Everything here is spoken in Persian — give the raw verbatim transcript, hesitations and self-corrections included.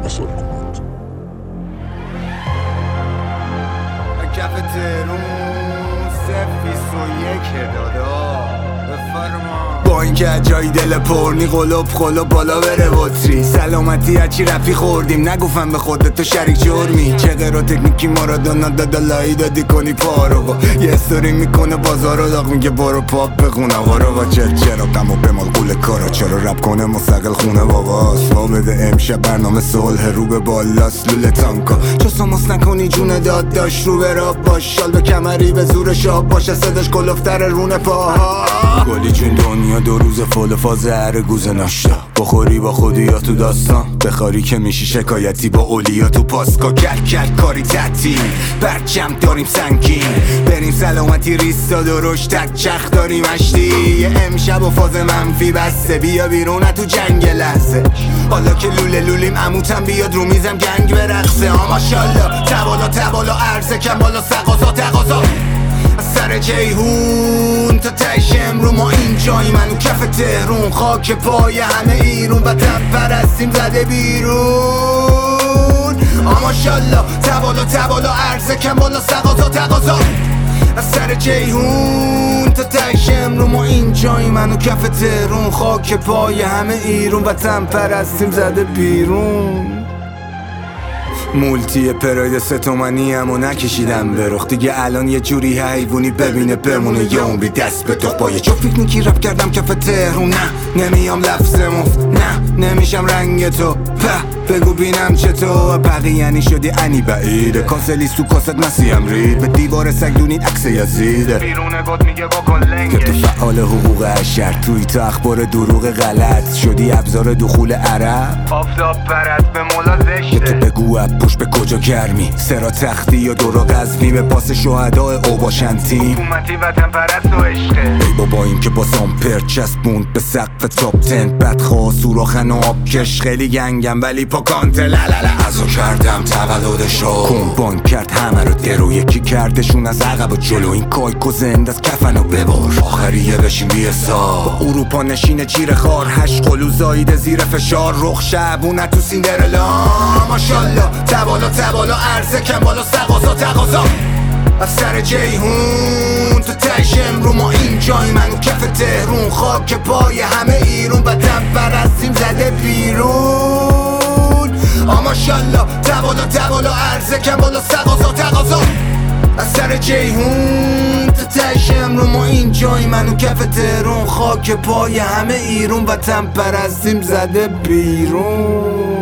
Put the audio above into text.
اثر کند. کف تهرون سفیس و یک دادا بفرما با اینکه جای دل پرنی قلوب قلوب بالا بره بطری سلامتی هرچی رفی خوردیم نگفتم به خودت تو شریک جرمی چه غیر و تکنیکی مارادونا دادا لایی دادی کنی پارو با یه استوری میکنه بازار رو داغ میگه برو پاپ بخون آقا رو با چر چرا قمو بمال قول کارا چرا رب کنه مستقل خونه باباست ما بده امشب برنامه صلح رو به بالاست لوله تانکا چو ساماس نکنی جون داد داشت رو برا باش شال به کمری به زور شاب باشه صداش کلفتر رونه پاها گلی جون دنیا دو روز فول فاز هر گوزه ناشتا بخوری با خودی یا تو داستان بخاری که میشی شکایتی با اولیا تو پاسکا کل کل کاری تعطیل برچم داریم سنگین بریم سلامتی ریستا درشت تک چخ داریم اشتی امشب و فاز منفی بسته بیا بیرون تو جنگ لحظه حالا که لوله لولیم عموتم بیاد رو میزم گنگ برقصه آ ماشالله تبالا تبالا عرضه کم بالا سقازا تقاضا سر جیهون تا تش امرو ما اینجایی منو کف تهرون خاک پای همه ایرون وطن پرستیم زده بیرون آماشالله تبالا تبالا عرضه کم بالا سقازا تقاضا سر جیهون تا تش امرو ما اینجایی منو کف تهرون خاک پای همه ایرون وطن پرستیم زده بیرون مولتی پراید ستومنی همو نکشیدم به رخ دیگه الان یه جوری حیوونی ببینه بمونه یا عمری دست به تو پایه چو پیکنیکی رپ کردم کف تهرون نه نمیام لفظ مفت نه نمیشم رنگ تو په بگو بینم چطور بقیه یعنی شدی انی بعیده کاسه تو کاست مسیحم رید به دیوار سگدونید عکس یزیده بیرونه گد میگه بکن لنگش که تو فعال حقوق اشر توی تو اخبار دروغ غلط شدی ابزار دخول عرب آفتاب پرد به مولا زشته تو بگو پشت به کجا گرمی سرا تختی یا دورا قذفی به پاس شهداء او باشن تیم حکومتی وطن پرست و عشقه ای بابا این که باز آمپر چسبوند به سقف تاپ تن بدخواه سوراخن و آبکش خیلی گنگم ولی پاکانت لالala ازو کردم تولدشو کمبان کرد همه رو درو یکی کردشون از عقب و جلو این کایکو زند از کفنو ببار آخریه بشیم بیسا با اروپا نشین جیر خار هشت قلو زایده زیر فشار رخ شعبونه تو سیندرلا ماشالله تبالا تبالا عرضه کم بالا سقازا تقاضا از سر جیهون تو تش امرو ما اینجایی منو کف تهرون خاک پای همه ایرون وطن پرستیم زده بیرون آماشالله تبالا تبالا عرضه کم بالا سقازا تقاضا از سر جیهون تو تش امرو ما اینجایی منو کف تهرون خاک پای همه ایرون وطن پرستیم زده بیرون